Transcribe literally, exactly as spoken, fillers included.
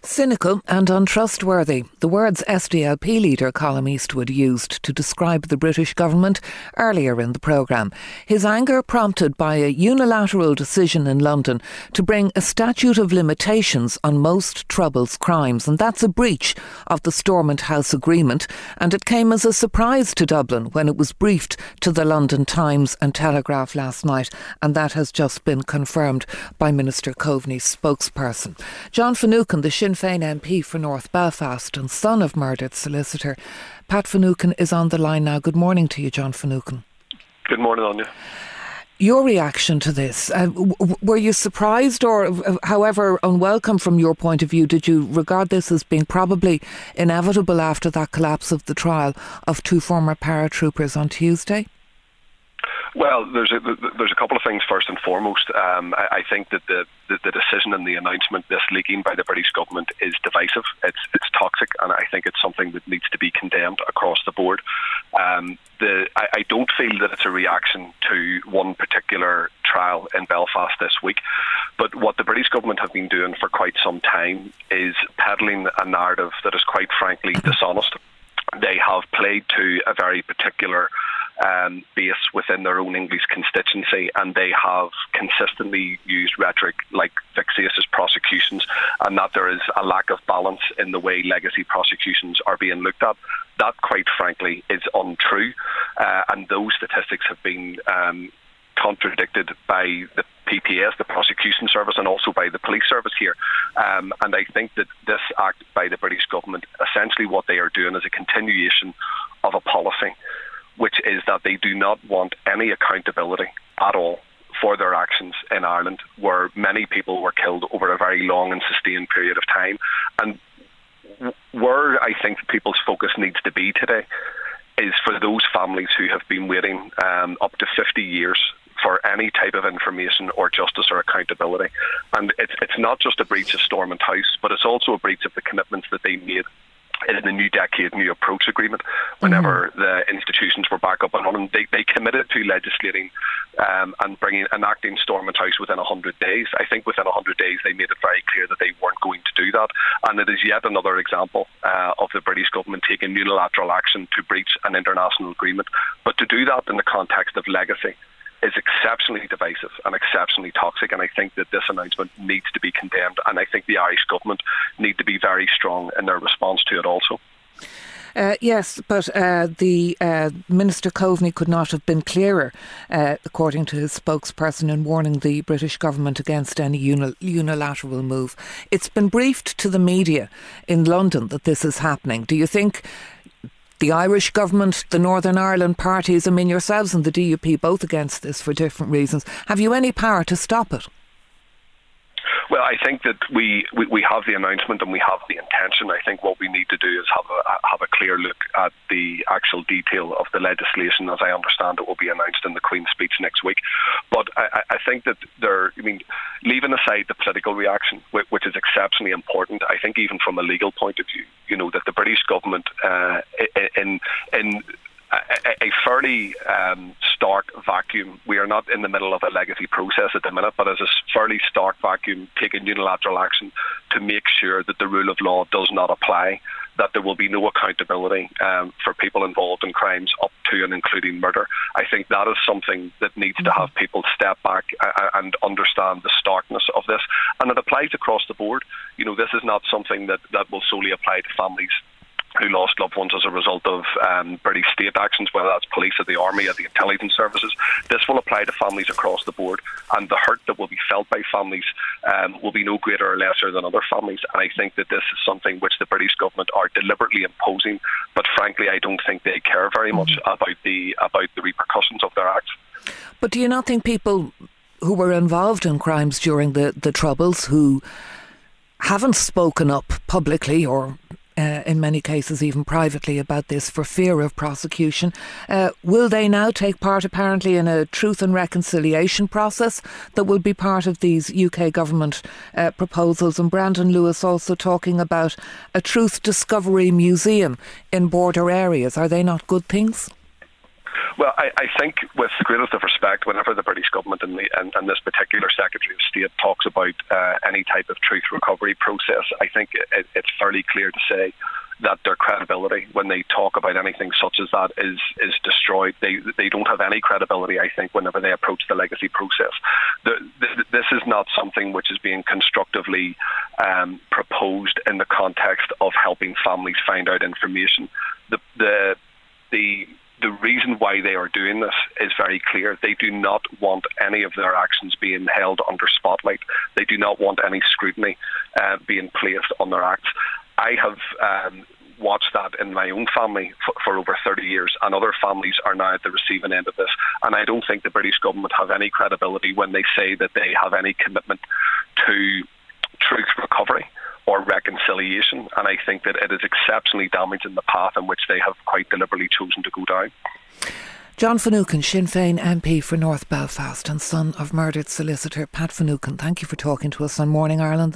Cynical and untrustworthy. The words S D L P leader Colm Eastwood used to describe the British government earlier in the programme. His anger prompted by a unilateral decision in London to bring a statute of limitations on most troubles crimes, and that's a breach of the Stormont House Agreement, and it came as a surprise to Dublin when it was briefed to the London Times and Telegraph last night, and that has just been confirmed by Minister Coveney's spokesperson. John Finucane, the Sinn Féin M P for North Belfast and son of murdered solicitor Pat Finucane, is on the line now. Good morning to you, John Finucane. Good morning, Anya. Your reaction to this, uh, w- were you surprised or, uh, however unwelcome from your point of view, did you regard this as being probably inevitable after that collapse of the trial of two former paratroopers on Tuesday? Well, there's a, there's a couple of things. First and foremost, um, I, I think that the, the, the decision and the announcement, this leaking by the British government, is divisive. It's it's toxic, and I think it's something that needs to be condemned across the board. Um, the I, I don't feel that it's a reaction to one particular trial in Belfast this week, but what the British government have been doing for quite some time is peddling a narrative that is quite frankly dishonest. They have played to a very particular Um, base within their own English constituency, and they have consistently used rhetoric like vexatious prosecutions, and that there is a lack of balance in the way legacy prosecutions are being looked at. That, quite frankly, is untrue, uh, and those statistics have been um, contradicted by the P P S, the prosecution service, and also by the police service here. Um, and I think that this act by the British government, essentially what they are doing is a continuation of a policy, which is that they do not want any accountability at all for their actions in Ireland, where many people were killed over a very long and sustained period of time. And where I think people's focus needs to be today is for those families who have been waiting um, up to fifty years for any type of information or justice or accountability. And it's, it's not just a breach of Stormont House, but it's also a breach of the commitments that they made in the New Decade New Approach Agreement. Whenever mm-hmm. the institutions were back up and running, they, they committed to legislating um, and bringing enacting Stormont House within one hundred days. I think within one hundred days they made it very clear that they weren't going to do that, and it is yet another example uh, of the British government taking unilateral action to breach an international agreement. But to do that in the context of legacy is exceptionally divisive and exceptionally toxic, and I think that this announcement needs to be condemned, and I think the Irish government need to be very strong in their response to it also. Uh, yes, but uh, the uh, Minister Coveney could not have been clearer, uh, according to his spokesperson, in warning the British government against any uni- unilateral move. It's been briefed to the media in London that this is happening. Do you think the Irish government, the Northern Ireland parties, I mean yourselves and the D U P, both against this for different reasons, have you any power to stop it? Well, I think that we, we, we have the announcement and we have the intention. I think what we need to do is have a have a clear look at the actual detail of the legislation. As I understand, it will be announced in the Queen's speech next week. But I, I think that there, I mean, leaving aside the political reaction, which is exceptionally important, I think even from a legal point of view, you know, that the British government uh, in in a fairly um, stark vacuum. We are not in the middle of a legacy process at the minute, but as a fairly stark vacuum, taking unilateral action to make sure that the rule of law does not apply, that there will be no accountability um, for people involved in crimes up to and including murder. I think that is something that needs mm-hmm. to have people step back and understand the starkness of this. And it applies across the board. You know, this is not something that, that will solely apply to families who lost loved ones as a result of um, British state actions, whether that's police or the army or the intelligence services. This will apply to families across the board, and the hurt that will be felt by families um, will be no greater or lesser than other families. And I think that this is something which the British government are deliberately imposing, but frankly I don't think they care very much mm-hmm. about the about the repercussions of their acts. But do you not think people who were involved in crimes during the, the Troubles, who haven't spoken up publicly or Uh, in many cases even privately about this for fear of prosecution, uh, will they now take part apparently in a truth and reconciliation process that will be part of these U K government uh, proposals? And Brandon Lewis also talking about a truth discovery museum in border areas. Are they not good things? Well, I, I think with the greatest of respect, whenever the British government and, the, and, and this particular Secretary of State talks about uh, any type of truth recovery process, I think it, it's fairly clear to say that their credibility, when they talk about anything such as that, is is destroyed. They they don't have any credibility, I think, whenever they approach the legacy process. The, the, this is not something which is being constructively um, proposed in the context of helping families find out information. The the the The reason why they are doing this is very clear. They do not want any of their actions being held under spotlight. They do not want any scrutiny uh, being placed on their acts. I have um, watched that in my own family for, for over thirty years, and other families are now at the receiving end of this. And I don't think the British government have any credibility when they say that they have any commitment to truth recovery or reconciliation, and I think that it is exceptionally damaging the path in which they have quite deliberately chosen to go down. John Finucane, Sinn Féin M P for North Belfast and son of murdered solicitor Pat Finucane, thank you for talking to us on Morning Ireland.